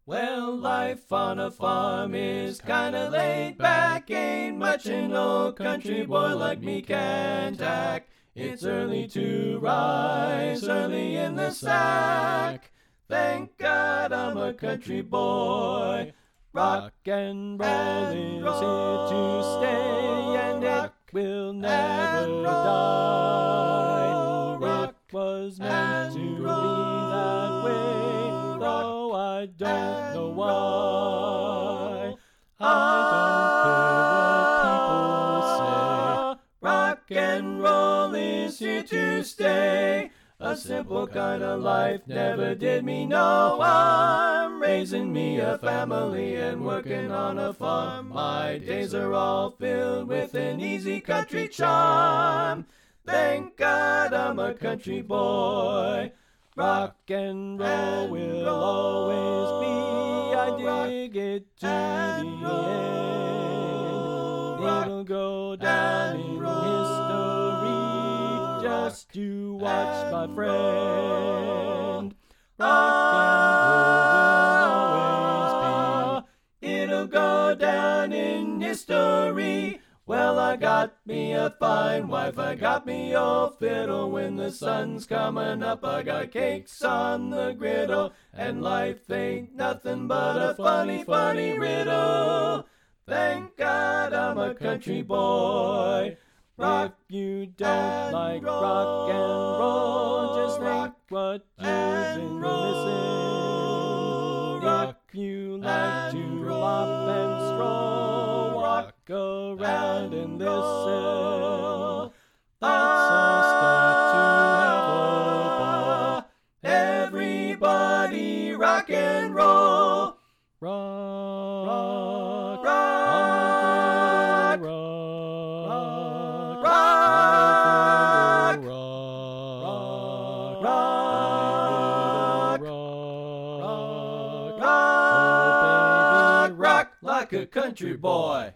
Well, life on a farm is kinda laid back. Ain't much an old country boy like me can tack. It's early to rise, early in the sack. Thank God I'm a country boy. Rock and roll is here to stay, and it will never die. It was meant to be that way, though I don't know why. I don't care what people say. Rock and roll is here to stay. A simple kind of life never did me no harm. Raising me a family and working on a farm. My days are all filled with an easy country charm. Thank God I'm a country boy. Rock and roll will always be. I dig it to the end. It'll go down in history. Just you watch, my friend. Rock and roll will always be. It'll go down in history. Well, I got me a fine wife, I got me old fiddle. When the sun's coming up, I got cakes on the griddle. And life ain't nothing but a funny, funny riddle. Thank God I'm a country boy. If you don't like rock and roll, just think what you've been missing. If you like to flop and stroll, rock around and listen. Let's all start to have a ball. Everybody rock and roll. Rock, rock, rock, rock, rock, rock, rock, rock, rock like a country boy.